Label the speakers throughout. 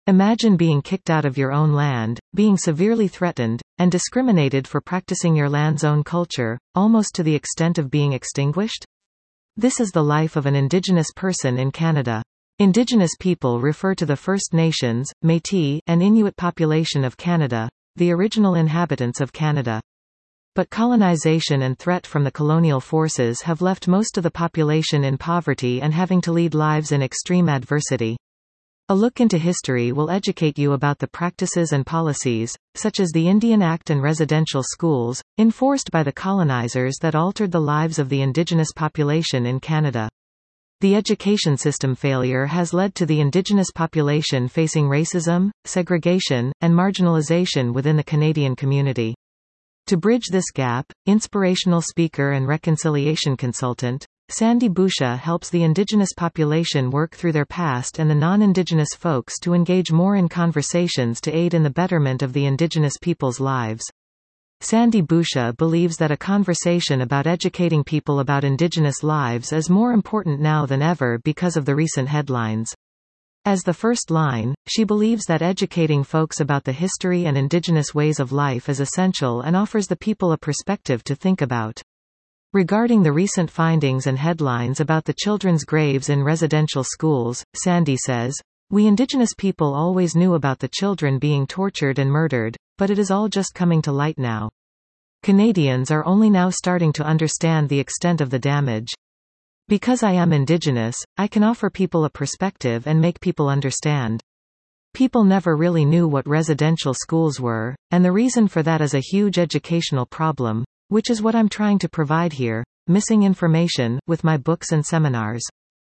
Speaker 1: Imagine being kicked out of your own land, being severely threatened, and discriminated for practicing your land's own culture, almost to the extent of being extinguished? This is the life of an Indigenous person in Canada. Indigenous people refer to the First Nations, Métis, and Inuit population of Canada, the original inhabitants of Canada. But colonization and threat from the colonial forces have left most of the population in poverty and having to lead lives in extreme adversity. A look into history will educate you about the practices and policies, such as the Indian Act and residential schools, enforced by the colonizers that altered the lives of the Indigenous population in Canada. The education system failure has led to the Indigenous population facing racism, segregation, and marginalization within the Canadian community. To bridge this gap, inspirational speaker and reconciliation consultant, Sandy Boucher helps the Indigenous population work through their past and the non-Indigenous folks to engage more in conversations to aid in the betterment of the Indigenous people's lives. Sandy Boucher believes that a conversation about educating people about Indigenous lives is more important now than ever because of the recent headlines. As the first line, she believes that educating folks about the history and Indigenous ways of life is essential and offers the people a perspective to think about. Regarding the recent findings and headlines about the children's graves in residential schools, Sandy says, "We Indigenous people always knew about the children being tortured and murdered, but it is all just coming to light now. Canadians are only now starting to understand the extent of the damage. Because I am Indigenous, I can offer people a perspective and make people understand. People never really knew what residential schools were, and the reason for that is a huge educational problem, which is what I'm trying to provide here, missing information, with my books and seminars."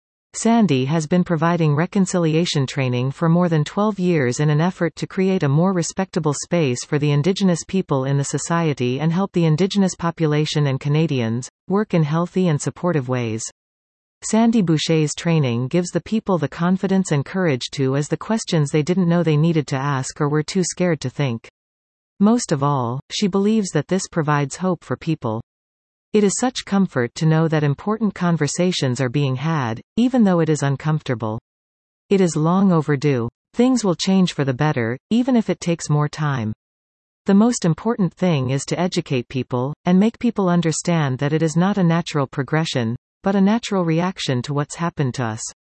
Speaker 1: Sandy has been providing reconciliation training for more than 12 years in an effort to create a more respectable space for the Indigenous people in the society and help the Indigenous population and Canadians work in healthy and supportive ways. Sandy Boucher's training gives the people the confidence and courage to ask the questions they didn't know they needed to ask or were too scared to think. Most of all, she believes that this provides hope for people. It is such comfort to know that important conversations are being had, even though it is uncomfortable. It is long overdue. Things will change for the better, even if it takes more time. The most important thing is to educate people, and make people understand that it is not a natural progression, but a natural reaction to what's happened to us.